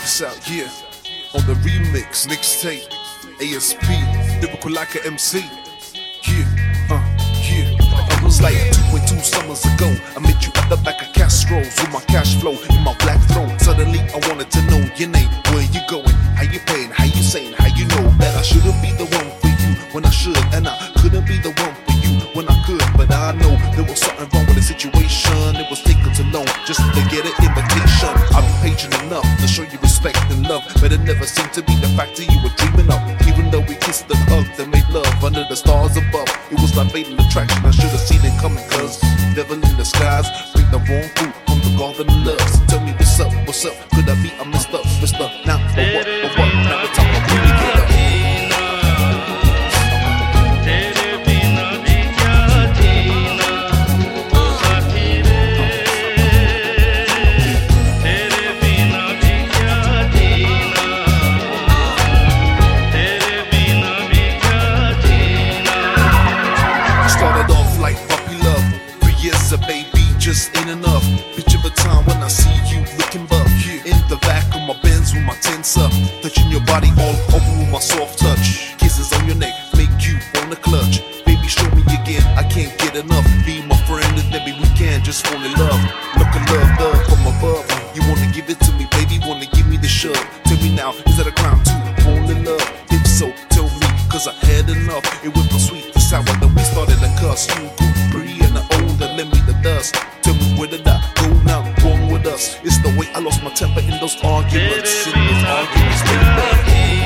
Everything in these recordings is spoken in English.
this out, yeah. On the remix, mixtape, ASP, lyrical like a MC. Yeah. It was like 2.2 summers ago. I met you at the back of Castro's with my cash flow in my black throne. Suddenly I wanted to know your name, where you going, how you paying, how you saying, how you know that I shouldn't be the one for you when I should, and I couldn't be the one for you when I could. But I know there was something wrong with the situation. It was taking too long just to get an invitation. I'll be patient enough to show you respect and love, but it never seemed to be the factor you were dreaming of. Even though we kissed and hugged and made love under the stars above, it was like fatal attraction. I should have seen it coming, cause devil in the skies bring the wrong fruit from the garden of love. So tell me what's up, could I be a messed up, mister? Now for what, now the time I really get up. A baby just ain't enough. Picture the time when I see you looking buff, in the back of my Benz with my tints up, touching your body all over with my soft touch. Kisses on your neck make you wanna clutch. Baby, show me again, I can't get enough. Be my friend and maybe we can just fall in love. Look at love from above. You wanna give it to me, baby, wanna give me the shove. Tell me now, is that a crime to fall in love? If so, tell me, cause I had enough. It was the sweet, the sour, that we started to cuss. You grew pretty and the old that lend me the dust. Tell me where did I go now, wrong with us? It's the way I lost my temper in those arguments. In those arguments, baby.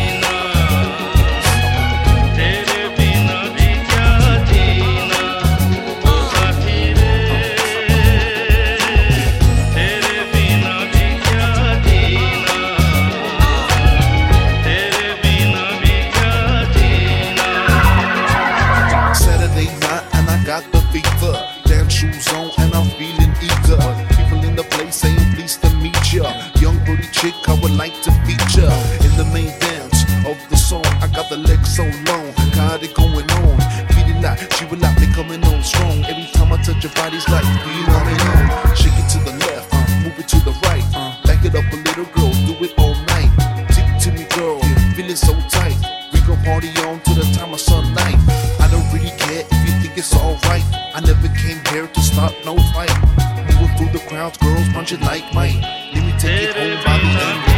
Shoes on and I'm feeling eager. People in the place saying pleased to meet ya. Young pretty chick I would like to feature in the main dance of the song. I got the legs so long, got it going on. Feeling like she will not be coming on strong. Every time I touch your body's like being on and on. Shake it to the left, move it to the right. Back it up a little girl, do it all night. Tick to me girl, feeling so tight. We gon' party on to the time of sunlight. I don't really care if you think it's alright. I never came here to start no fight. Moving through the crowds, girls punching like Mike. Let me take it home by the end.